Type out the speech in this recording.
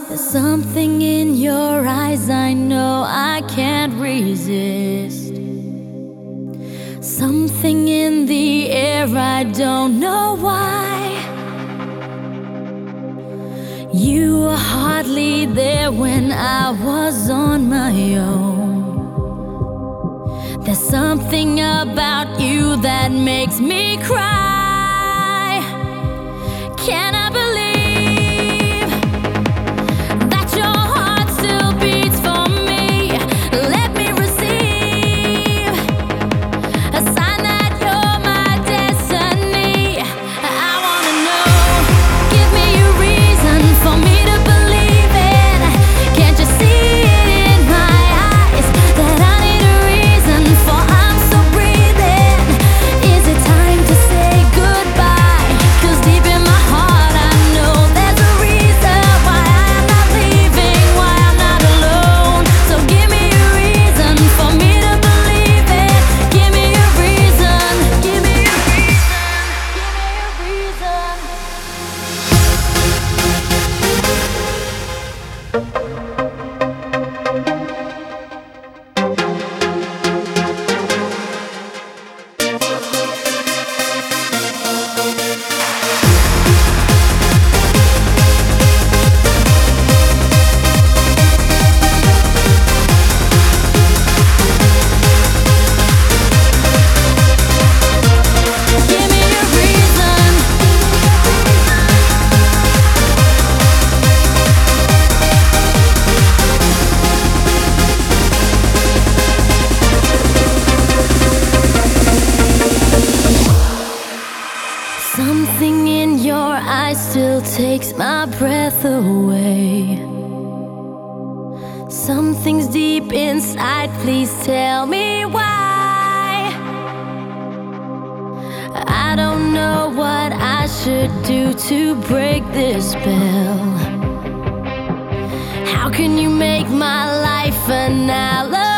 There's something in your eyes I know I can't resist. Something in the air, I don't know why. You were hardly there when I was on my own. There's something about you that makes me cry. Can I believe that your heart still beats for me? Let me receive a sign that you're my destiny. I wanna know, give me a reason for me to believe it. Can't you see it in my eyes that I need a reason for I'm still breathing? Is it time to say goodbye? 'Cause deep in my heart I know there's a reason why I'm not leaving, why I'm not alone. So give me a reason for me to believe it. Give me a reason, give me a reason, give me a reason. Give me a reason. Something in your eyes still takes my breath away. Something's deep inside, please tell me why. I don't know what I should do to break this spell. How can you make my life an alibi?